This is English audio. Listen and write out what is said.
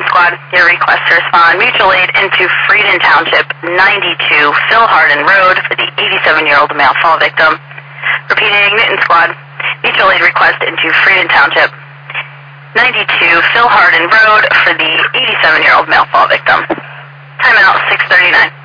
Squad. Your request to respond. Mutual aid into Frieden Township, 92 Phil Hardin Road for the 87-year-old male fall victim. Repeating, Newton Squad. Mutual aid request into Frieden Township, 92 Phil Hardin Road for the 87-year-old male fall victim. Timeout 6:39.